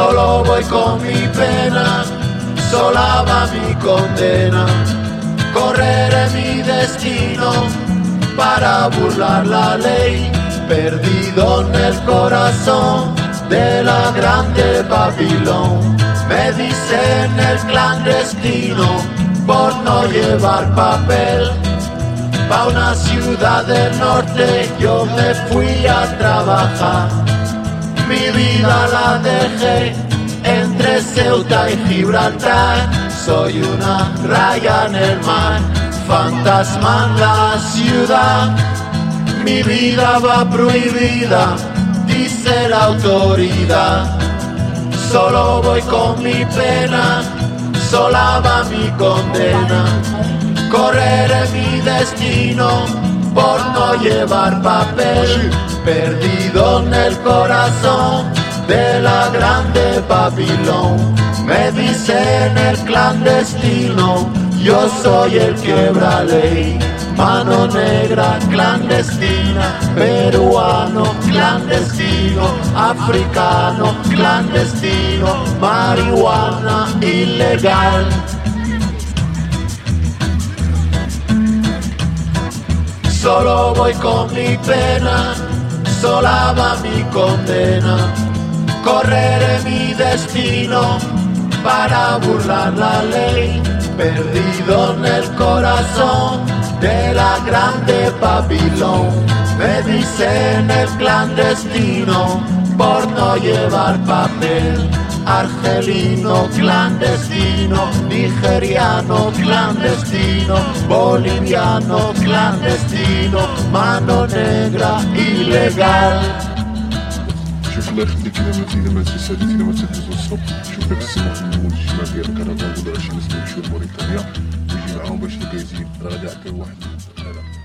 Solo voy con mi pena, sola va mi condena. Correré mi destino para burlar la ley, perdido en el corazón de la grande Babilón. Me dicen el clandestino por no llevar papel. Pa' una ciudad del norte yo me fui a trabajar. Mi vida la dejé entre Ceuta y Gibraltar. Soy una raya en el mar, fantasma en la ciudad. Mi vida va prohibida, dice la autoridad. Solo voy con mi pena, sola va mi condena. Correré mi destino por no llevar papel, perdido en el corazón de la grande Babilón. Me dicen el clandestino, yo soy el quebra ley. Mano negra clandestina, peruano clandestino, africano clandestino, marihuana ilegal. Solo voy con mi pena, sola va mi condena. Correré mi destino para burlar la ley, perdido en el corazón de la grande Babilón. Me dicen el clandestino por no llevar papel. Argelino clandestino, nigeriano clandestino, boliviano clandestino, mano negra ilegal. شوف الله يخليك الا ما تسالي الا ما تهز الصوت. شوف داك السماح من الاجتماع ديال الكندا ولا شي ناس يمشيو لموريتانيا ويجي معاهم باش يزيد راه غادي يعطيو واحد